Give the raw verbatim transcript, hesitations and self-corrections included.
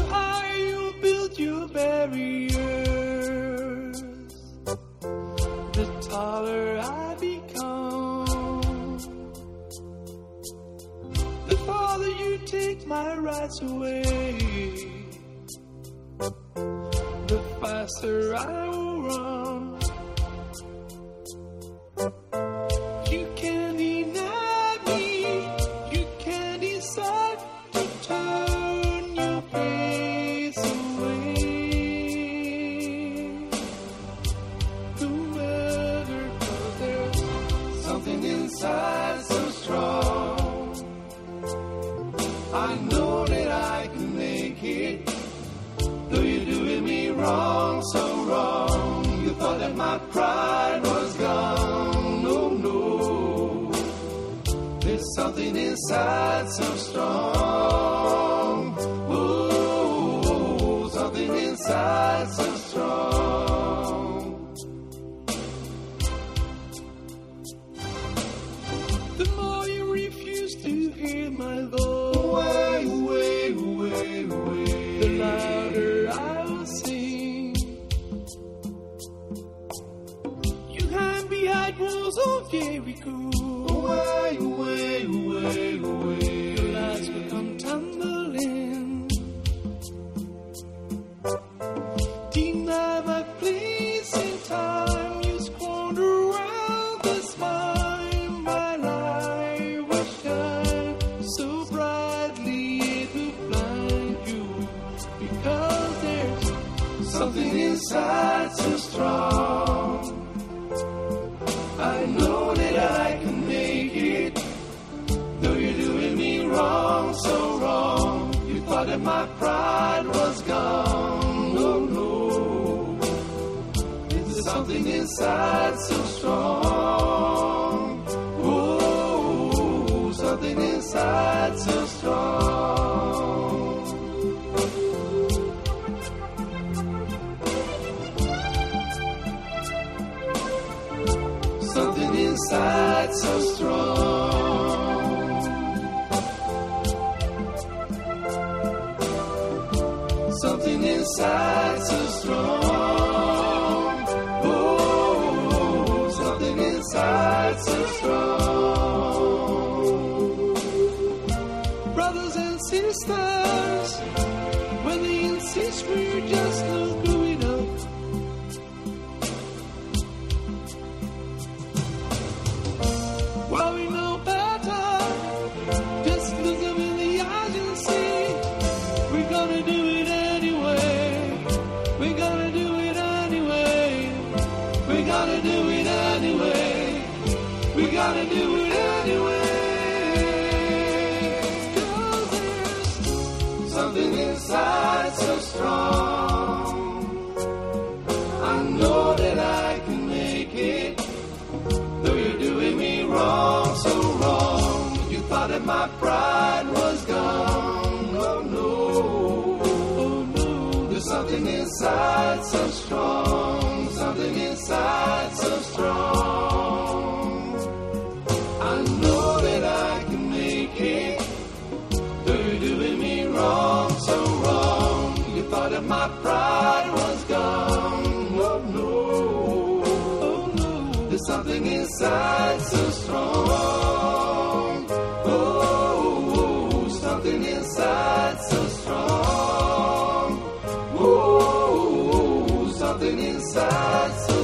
higher you build your barriers, the taller I become. The farther you take my rights away, the faster I will run. You can't deny me, you can't decide to turn your face away. No matter, 'cause there's something inside so strong. I know that I can make it, though you're doing me wrong, so wrong. You thought that my pride was gone. No, no, there's something inside so strong. Oh, something inside so strong. The more you refuse to hear my voice, away, away, away, away, the louder I will sing. You hide behind walls of Jericho, away, away, away, away, your lies will come tumbling. Deny my place in time, you squander around the smile. My light will shine so brightly it will blind you, because there's something inside so strong. I know that I can make it, though you're doing me wrong, so wrong. You thought that my pride was gone. No, no, there's something inside so strong. Oh, something inside so strong. Something inside so strong. Something inside so strong. Oh, something inside so strong. Brothers and sisters, when they insist we're just not good enough, well, we know better. Just look them in the eyes and see we're gonna do it anyway. We're gonna do it anyway. We're gonna do it anyway. We're gonna do it anyway. 'Cause there's something inside so strong. I know that I can make it, though you're doing me wrong, so wrong. You thought that my pride was gone. Oh no, oh no, there's something inside so strong. Something inside so strong. I know that I can make it, though you're doing me wrong, so wrong. You thought that my pride was gone. Oh no, there's something inside so strong. Oh, something inside so strong. Oh, something inside so